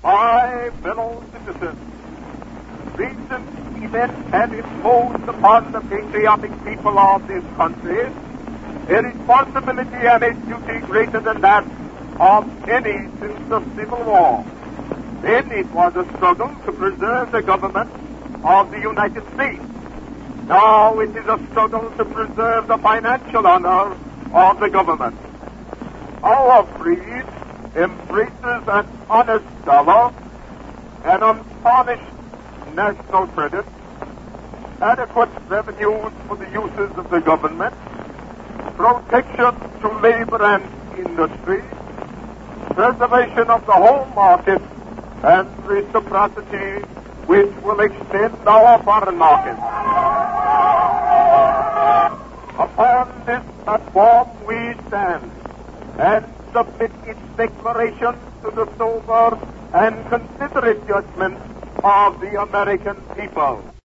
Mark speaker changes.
Speaker 1: My fellow citizens, recent events have imposed upon the patriotic people of this country a responsibility and a duty greater than that of any since the Civil War. Then it was a struggle to preserve the government of the United States. Now it is a struggle to preserve the financial honor of the government. Our creed embraces an honest dollar, an untarnished national credit, adequate revenues for the uses of the government, protection to labor and industry, preservation of the home market, and reciprocity which will extend our foreign market. Upon this platform we stand and submit its declaration to the sober and considerate judgment of the American people.